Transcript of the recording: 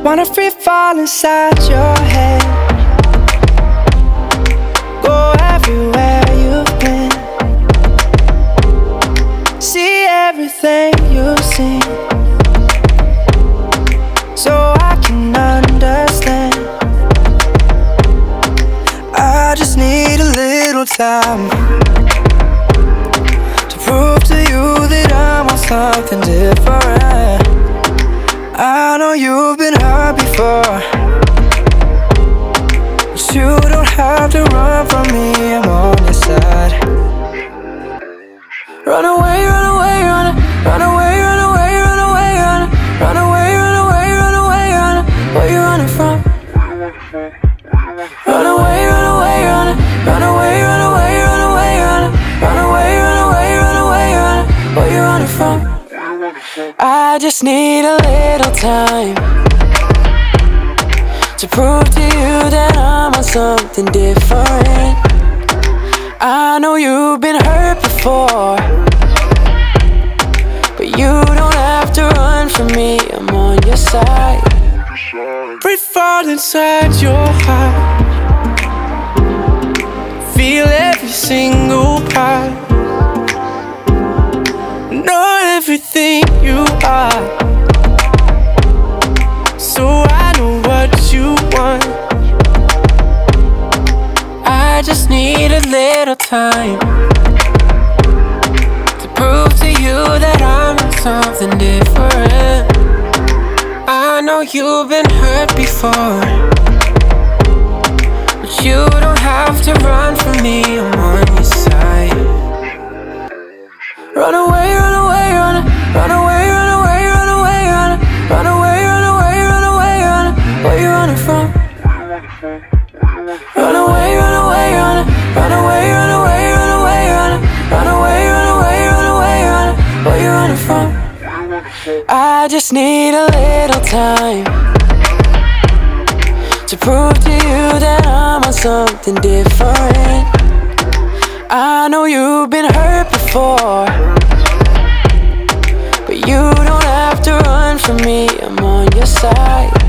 Wanna free fall inside your head, go everywhere you've been, see everything you've seen, so I can understand. I just need a little time to prove to you that I'm on something different. I know you've been hurt before, but you don't have to run from me, I'm on your side. Run away, run away, run away, run away, run away, run away, run away, run away, run. Where you running from? Run away, run away, run away, run away, run away, run away, run away, run away, run. Where you running from? I just need a little time to prove to you that I'm on something different. I know you've been hurt before, but you don't have to run from me, I'm on your side. Free fall inside your heart, feel every single part, know everything you are, so I know what you want. I just need a little time to prove to you that I'm in something different. I know you've been hurt before, but you don't have to run from me, I'm on your side. Run away, run away, run away, run away, run away, run away, run away, run away, run. Where you running from? Run away, run away, run away, run away, run away, run away, run away, run away, run. Where you running from? I just need a little time to prove to you that I'm on something different. I know you've been hurt before, but you don't have to run from me, I'm on your side.